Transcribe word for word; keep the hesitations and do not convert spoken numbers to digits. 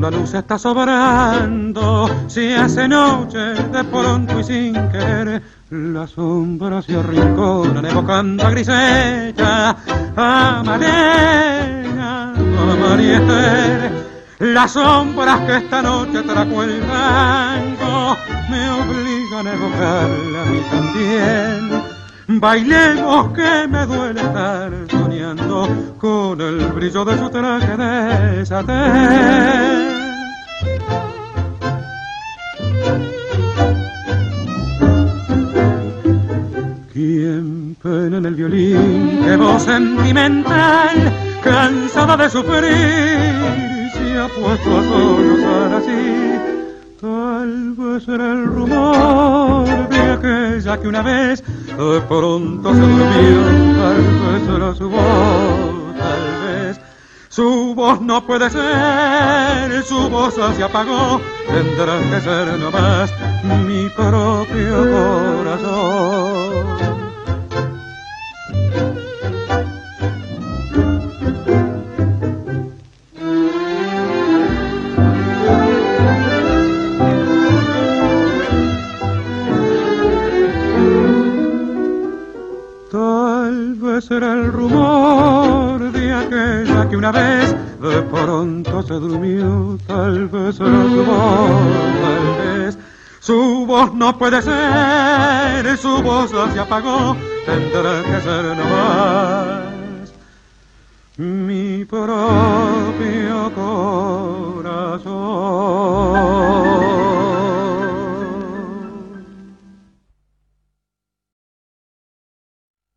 la luz está sobrando, se hace noche de pronto y sin querer, las sombras se arrinconan evocando a Grisella, a Malena, a María Esther. Las sombras que esta noche trajo el tango me obligan a evocarla a mí también. Bailemos que me duele estar soñando con el brillo de su traje de satén. ¿Quién pena en el violín? ¡Qué voz sentimental! Cansada de sufrir, se ha puesto a sollozar así. Tal vez era el rumor de aquella que una vez de pronto se durmió. Tal vez era su voz, tal vez su voz no puede ser, su voz se apagó. Tendrá que ser nomás mi propio corazón. Será el rumor de aquella que una vez de pronto se durmió. Tal vez será su voz, tal vez su voz no puede ser, su voz se apagó. Tendrá que ser nomás mi propio corazón.